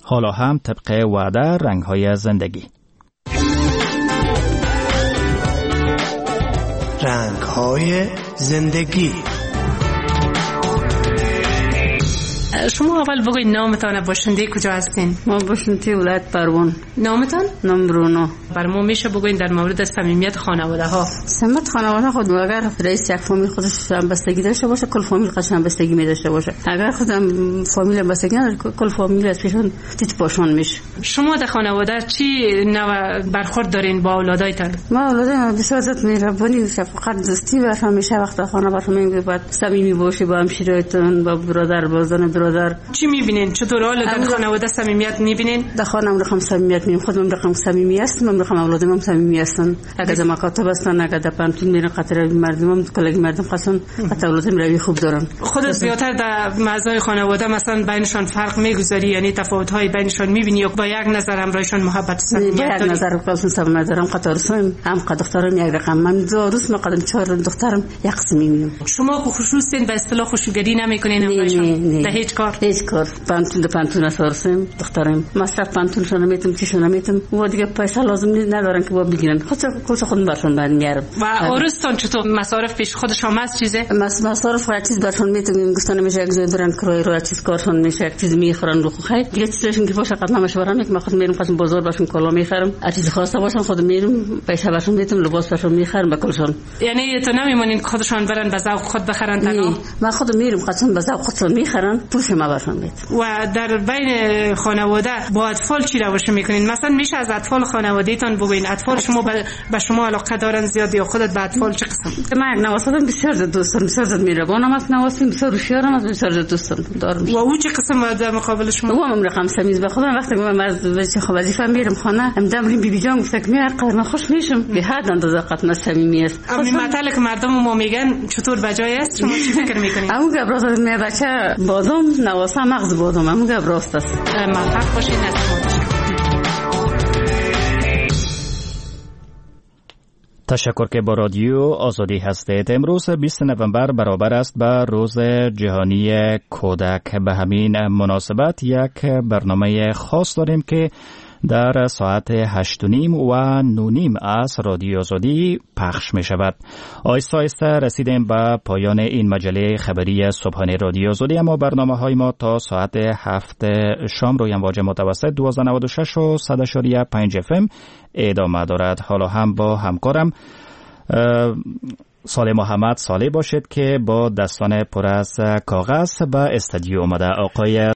حالا هم طبق وعده رنگ‌های زندگی. رنگ‌های زندگی. شما اول بگوید نامتان، باشنده کجا هستین؟ ما باشنده ولایت پروان. نامتان؟ نام برونو. بر ما میشه بگوین در مورد صمیمیت خانواده ها. صمیمیت خانواده خود اگر رئیس یک فامیل خودش هم بستگی داشته باشه، کل فامیل خودش هم بستگی می داشته باشه. اگر خودم فامیل بستگی نداره، کل فامیل از پیشون تیت پاشون میشه. شما در خانواده چی نوع برخورد دارین با اولادایتان؟ ما اولادم بسیار زیاد مهربانی و شفقت دوستی باشه، همیشه وقت خانه برام میگه باید صمیمی باشی با همشیرایتون، با برادر با زن برادر. چی میبینین؟ چطور حال در خانواده صمیمیت میبینین؟ در خانم رقم صمیمیت میبینم، خودم رقم صمیمی هستم، من رقم اولادم هم صمیمی هستن. اگر در مکاتب هستن، اگر در پانتون میرن، قطر مردمم کلاگی مردم قسم قطع اولادم روی خوب دارن. خودت زیادتر در اعضای خانواده مثلا بینشان فرق میگذاری، یعنی تفاوت‌های بینشان میبینی یا با یک نظر همراهشان محبت صمیمیت داری؟ با یک نظر قسم صمیمیت دارم. قطار سویم هم دخترم یک رقم، من دو روز ما قدم 4 دخترم یک قسم میبینم. شما خصوصا به اصطلاح خوشگری نمیکنین همراهشان؟ در هیچ کار پانتون اسارسیم دخترم مصرف پانتون شون میتم چی شون میتم و دیگه پیسه لازم ندارن که با بگیرن، خودشون برشون میارم. و عروستان چطور مصارف پیش خودشون هست؟ چیزه مصارف هر چیز برشون میتم، گفتن میشه یک زندرن کرای رو چیز کارشون میشه، یک چیز میخورن رو خیر دیگه چیزشون که باشه قدم مشورم میکنم. خود میرم قسم بازار برشون کالا میخرم، هر چیز خواسته باشن خود میرم پیسه برشون میتم، لباس برشون میخرم به کلشون. یعنی تو نمیمونین خودشون برن به ذوق خود بخرن تنها؟ من خود میرم قسم به ذوق خودشون میخرن، پولش ما برشون میدم. و در بین خانواده با اطفال چی روش میکنین؟ مثلا میشه از اطفال خانواده‌تان بگوین اطفال شما به شما علاقه دارن زیاد یا خودت به اطفال چه قسم؟ من نواسادم بسیار زیاد دوست دارم، بسیار زیاد میربانم، از نواسیم بسیار هوشیارم، از بسیار زیاد دوست دارم. و او چه قسم در مقابل شما؟ او هم رقم سمیز به خودم وقتی من از وظیفه میرم خانه هم دمریم بی جان گفت که میار قرن خوش میشم به حد اندازه قطعا صمیمی است. اما مثلا که مردم ما میگن چطور بجای است؟ شما چی فکر میکنین؟ همون گبراست می بچه بادام نواسه مغز بادام همون گبراست است. موفق باشین. تشکر که با رادیو آزادی هستید. امروز 20 نوامبر برابر است با روز جهانی کودک. به همین مناسبت یک برنامه خاص داریم که در ساعت 8:30 و 9:30 از رادیو آزادی پخش می شود. آهسته آهسته رسیدیم به پایان این مجله خبری صبحانه رادیو آزادی، اما برنامه های ما تا ساعت 7 شام روی امواج متوسط 1296 و 100.5 FM ادامه دارد. حالا هم با همکارم صالح محمد صالح باشید که با دستان پر از کاغذ به استودیو آمده. آقای